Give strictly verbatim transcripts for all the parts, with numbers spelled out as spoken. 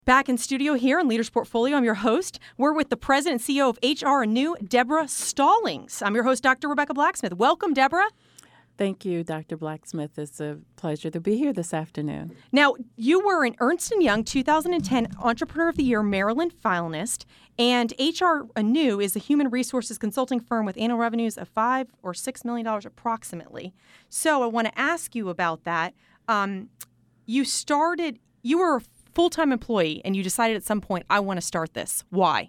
Back in studio here in Leaders Portfolio, I'm your host. We're with the president and C E O of H R Anew, Deborah Stallings. I'm your host, Doctor Rebecca Blacksmith. Welcome, Deborah. Thank you, Doctor Blacksmith. It's a pleasure to be here this afternoon. Now, you were an Ernst and Young two thousand ten Entrepreneur of the Year Maryland finalist, and H R Anew is a human resources consulting firm with annual revenues of five or six million dollars approximately. So I want to ask you about that. Um, you started, you were a full-time employee, and you decided at some point, I want to start this. Why?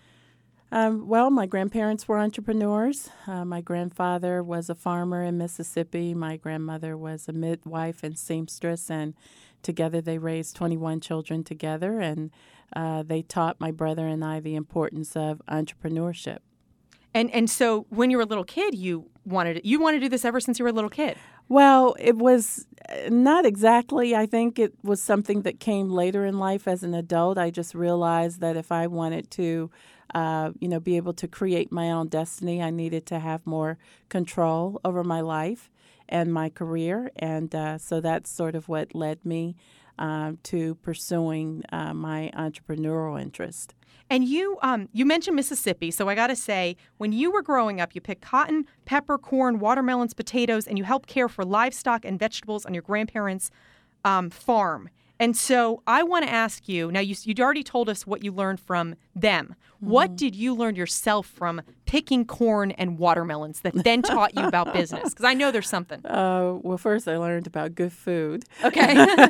Um, well, my grandparents were entrepreneurs. Uh, my grandfather was a farmer in Mississippi. My grandmother was a midwife and seamstress, and together they raised twenty-one children together, and uh, they taught my brother and I the importance of entrepreneurship. And and so when you were a little kid, you wanted you wanted to do this ever since you were a little kid? Well, it was not exactly. I think it was something that came later in life as an adult. I just realized that if I wanted to, uh, you know, be able to create my own destiny, I needed to have more control over my life and my career. And uh, so that's sort of what led me uh, to pursuing uh, my entrepreneurial interest. And you um, you mentioned Mississippi, so I got to say, when you were growing up, you picked cotton, pepper, corn, watermelons, potatoes, and you helped care for livestock and vegetables on your grandparents' um, farm. And so I want to ask you, now you, you'd already told us what you learned from them. Mm-hmm. What did you learn yourself from picking corn and watermelons that then taught you about business? Because I know there's something. Uh, well, first I learned about good food. Okay.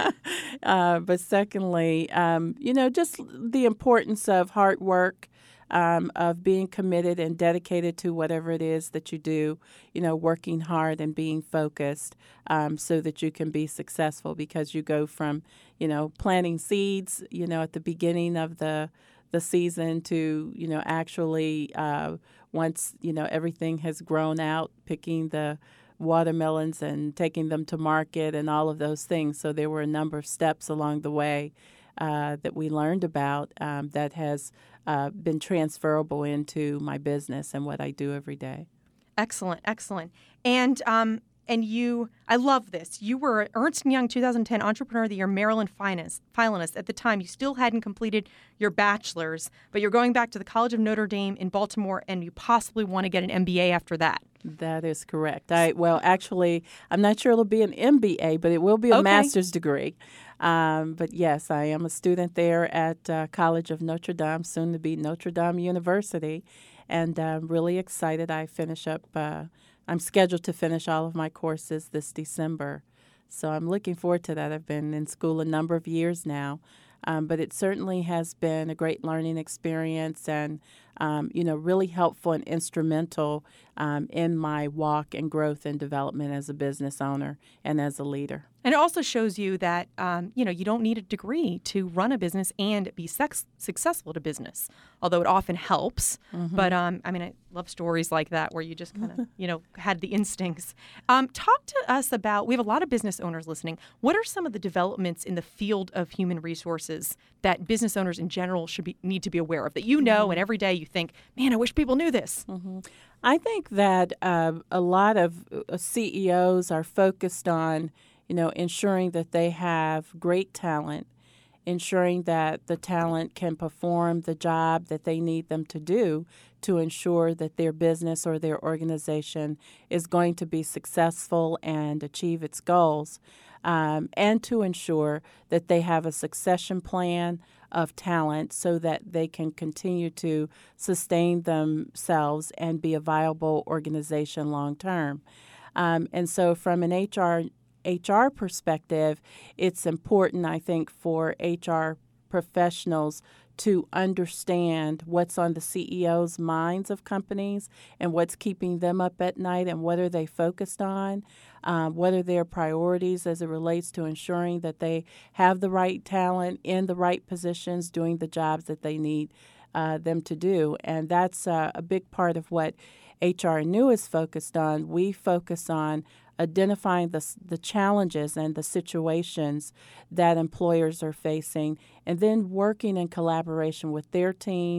uh, but secondly, um, you know, just the importance of hard work, Um, of being committed and dedicated to whatever it is that you do, you know, working hard and being focused um, so that you can be successful, because you go from, you know, planting seeds, you know, at the beginning of the the season to, you know, actually uh, once, you know, everything has grown out, picking the watermelons and taking them to market and all of those things. So there were a number of steps along the way Uh, that we learned about um, that has uh, been transferable into my business and what I do every day. Excellent, excellent. And um, and you, I love this. You were Ernst and Young two thousand ten Entrepreneur of the Year Maryland finalist. finalist. At the time, you still hadn't completed your bachelor's, but you're going back to the College of Notre Dame in Baltimore, and you possibly want to get an M B A after that. That is correct. I well, actually, I'm not sure it'll be an M B A, but it will be a Okay. master's degree. Um, but yes, I am a student there at uh, College of Notre Dame, soon to be Notre Dame University, and I'm really excited. I finish up. Uh, I'm scheduled to finish all of my courses this December, so I'm looking forward to that. I've been in school a number of years now, um, but it certainly has been a great learning experience, and um, you know, really helpful and instrumental um, in my walk and growth and development as a business owner and as a leader. And it also shows you that, um, you know, you don't need a degree to run a business and be sex- successful at a business, although it often helps. Mm-hmm. But, um, I mean, I love stories like that where you just kind of, you know, had the instincts. Um, talk to us about, we have a lot of business owners listening. What are some of the developments in the field of human resources that business owners in general should be need to be aware of, that you know, mm-hmm. and every day you think, man, I wish people knew this? Mm-hmm. I think that uh, a lot of uh, C E Os are focused on, you know, ensuring that they have great talent, ensuring that the talent can perform the job that they need them to do to ensure that their business or their organization is going to be successful and achieve its goals, um, and to ensure that they have a succession plan of talent so that they can continue to sustain themselves and be a viable organization long term. Um, and so from an H R H R perspective, it's important, I think, for H R professionals to understand what's on the C E O's minds of companies and what's keeping them up at night and what are they focused on, um, what are their priorities as it relates to ensuring that they have the right talent in the right positions doing the jobs that they need uh, them to do. And that's uh, a big part of what H R Anew is focused on. We focus on identifying the, the challenges and the situations that employers are facing, and then working in collaboration with their team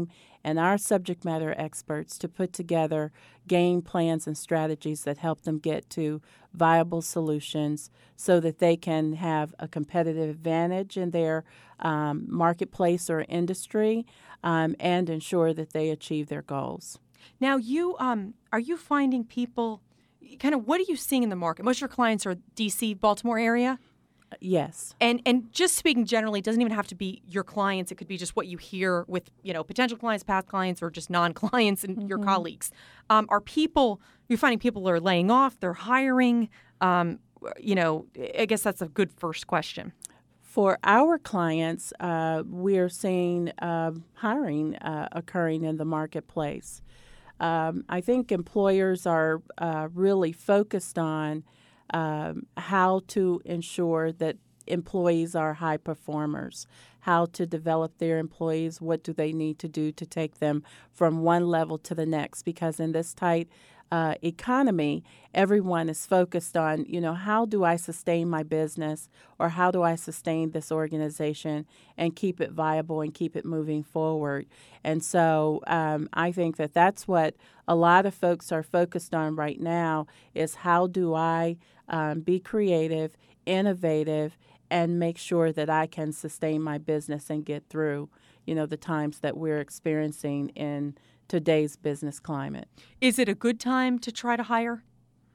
and our subject matter experts to put together game plans and strategies that help them get to viable solutions so that they can have a competitive advantage in their um, marketplace or industry um, and ensure that they achieve their goals. Now, you um, are you finding people, kind of what are you seeing in the market? Most of your clients are D C, Baltimore area? Yes. And and just speaking generally, it doesn't even have to be your clients. It could be just what you hear with, you know, potential clients, past clients, or just non-clients and mm-hmm. your colleagues. Um, are people, you're finding people are laying off, they're hiring? Um, you know, I guess that's a good first question. For our clients, uh, we're seeing uh, hiring uh, occurring in the marketplace. Um, I think employers are uh, really focused on um, how to ensure that employees are high performers, how to develop their employees, what do they need to do to take them from one level to the next, because in this tight uh, economy, everyone is focused on, you know, how do I sustain my business, or how do I sustain this organization and keep it viable and keep it moving forward. And so um, I think that that's what a lot of folks are focused on right now, is how do I um, be creative, innovative, and make sure that I can sustain my business and get through, you know, the times that we're experiencing in today's business climate. Is it a good time to try to hire?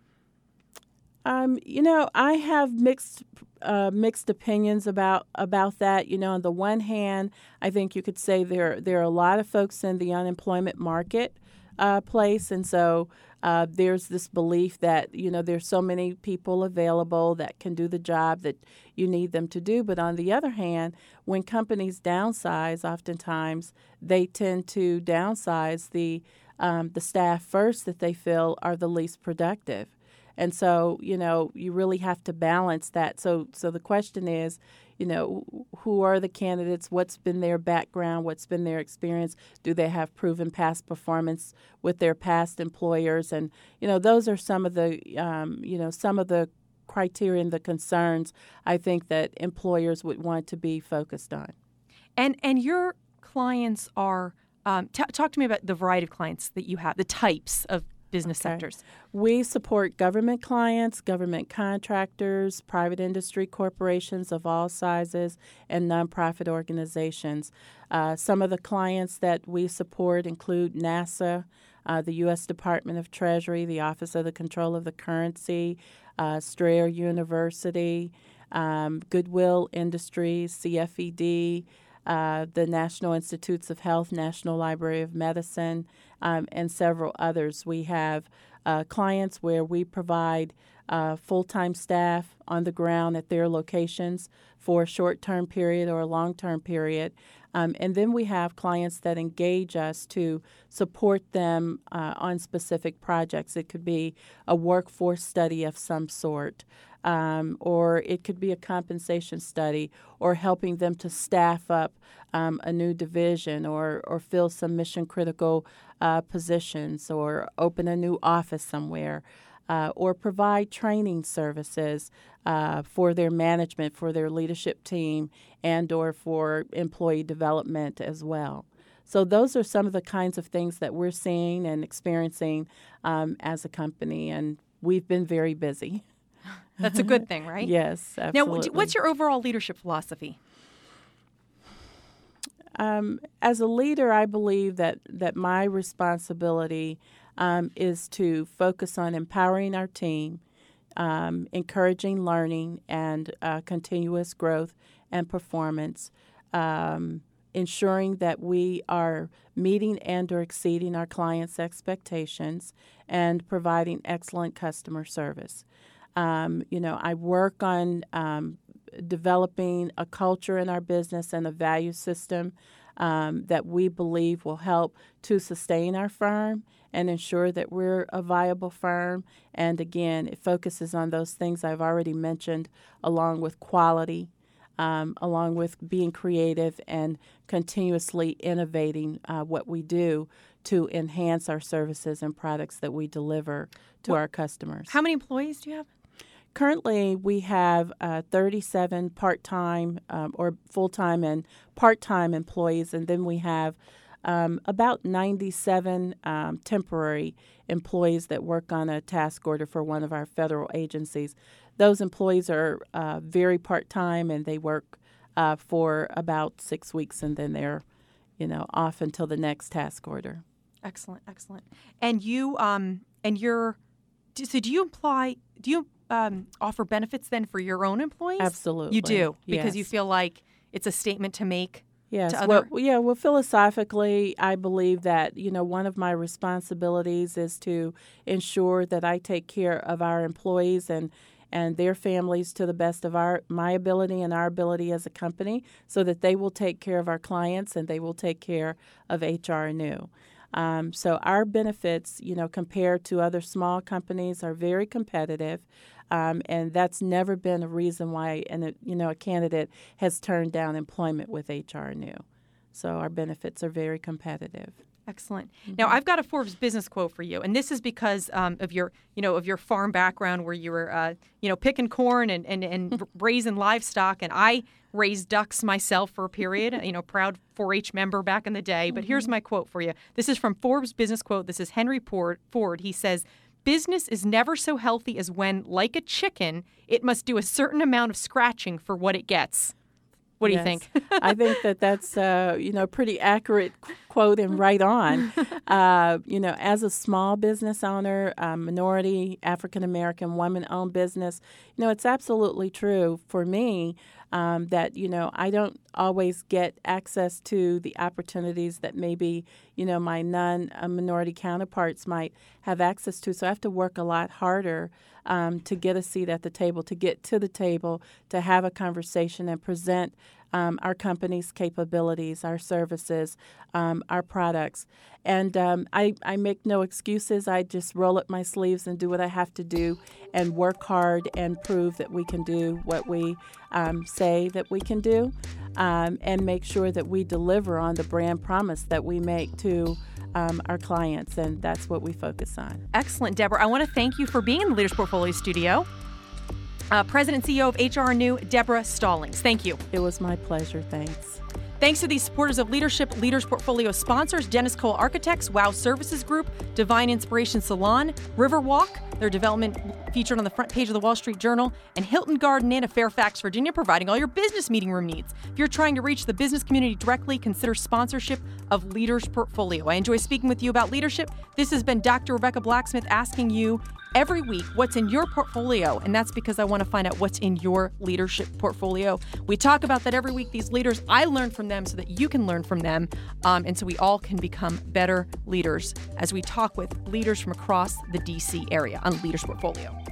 Um, you know, I have mixed uh, mixed opinions about about that. You know, on the one hand, I think you could say there there are a lot of folks in the unemployment market uh, place, and so uh, there's this belief that, you know, there's so many people available that can do the job that you need them to do. But on the other hand, when companies downsize, oftentimes they tend to downsize the um, the staff first that they feel are the least productive. And so, you know, you really have to balance that. So so the question is, you know, who are the candidates? What's been their background? What's been their experience? Do they have proven past performance with their past employers? And, you know, those are some of the, um, you know, some of the criteria and the concerns I think that employers would want to be focused on. And and your clients are, um, t- talk to me about the variety of clients that you have, the types of business Okay. sectors. We support government clients, government contractors, private industry corporations of all sizes, and nonprofit organizations. Uh, some of the clients that we support include NASA, uh, the U S Department of Treasury, the Office of the Control of the Currency, uh, Strayer University, um, Goodwill Industries, C F E D, Uh, the National Institutes of Health, National Library of Medicine, um, and several others. We have uh, clients where we provide uh, full-time staff on the ground at their locations for a short-term period or a long-term period. Um, and then we have clients that engage us to support them uh, on specific projects. It could be a workforce study of some sort. Um, or it could be a compensation study, or helping them to staff up um, a new division, or, or fill some mission critical uh, positions, or open a new office somewhere, uh, or provide training services uh, for their management, for their leadership team, and or for employee development as well. So those are some of the kinds of things that we're seeing and experiencing um, as a company, and we've been very busy. That's a good thing, right? Yes, absolutely. Now, what's your overall leadership philosophy? Um, as a leader, I believe that, that my responsibility um, is to focus on empowering our team, um, encouraging learning and uh, continuous growth and performance, um, ensuring that we are meeting and or exceeding our clients' expectations, and providing excellent customer service. Um, you know, I work on um, developing a culture in our business and a value system um, that we believe will help to sustain our firm and ensure that we're a viable firm. And again, it focuses on those things I've already mentioned, along with quality, um, along with being creative and continuously innovating uh, what we do to enhance our services and products that we deliver to What, our customers. How many employees do you have? Currently, we have uh, thirty-seven part-time um, or full-time and part-time employees, and then we have um, about ninety-seven um, temporary employees that work on a task order for one of our federal agencies. Those employees are uh, very part-time, and they work uh, for about six weeks, and then they're, you know, off until the next task order. Excellent, excellent. And you, um, and you're, so do you imply, do you um, offer benefits then for your own employees? Absolutely. You do, because yes. you feel like it's a statement to make. Yes. To other... Well, yeah. Well, philosophically, I believe that, you know, one of my responsibilities is to ensure that I take care of our employees and and their families to the best of our my ability and our ability as a company, so that they will take care of our clients and they will take care of H R N U. Um, so our benefits, you know, compared to other small companies, are very competitive, um, and that's never been a reason why, and you know, a candidate has turned down employment with H R N U. So our benefits are very competitive. Excellent. Mm-hmm. Now, I've got a Forbes business quote for you, and this is because um, of your, you know, of your farm background, where you were, uh, you know, picking corn and and, and raising livestock. And I raised ducks myself for a period, you know, proud four H member back in the day. But mm-hmm. here's my quote for you. This is from Forbes business quote. This is Henry Ford. He says, "Business is never so healthy as when, like a chicken, it must do a certain amount of scratching for what it gets." What do yes. you think? I think that that's, uh, you know, a pretty accurate quote and right on. Uh, you know, as a small business owner, uh, minority, African-American, woman-owned business, you know, it's absolutely true for me um, that, you know, I don't always get access to the opportunities that maybe, you know, my non-minority counterparts might have access to. So I have to work a lot harder um, to get a seat at the table, to get to the table, to have a conversation and present Um, our company's capabilities, our services, um, our products. And um, I, I make no excuses. I just roll up my sleeves and do what I have to do and work hard and prove that we can do what we um, say that we can do, um, and make sure that we deliver on the brand promise that we make to Um, our clients, and that's what we focus on. Excellent, Deborah. I want to thank you for being in the Leaders Portfolio studio. Uh, President and C E O of H R N U, Deborah Stallings. Thank you. It was my pleasure. Thanks. Thanks to the supporters of Leadership, Leaders Portfolio sponsors, Dennis Cole Architects, WOW Services Group, Divine Inspiration Salon, Riverwalk, their development featured on the front page of the Wall Street Journal, and Hilton Garden Inn of Fairfax, Virginia, providing all your business meeting room needs. If you're trying to reach the business community directly, consider sponsorship of Leaders Portfolio. I enjoy speaking with you about leadership. This has been Doctor Rebecca Blacksmith asking you every week what's in your portfolio, and that's because I want to find out what's in your leadership portfolio. We talk about that every week. These leaders, I learn from them so that you can learn from them, um, and so we all can become better leaders as we talk with leaders from across the D C area on Leaders Portfolio.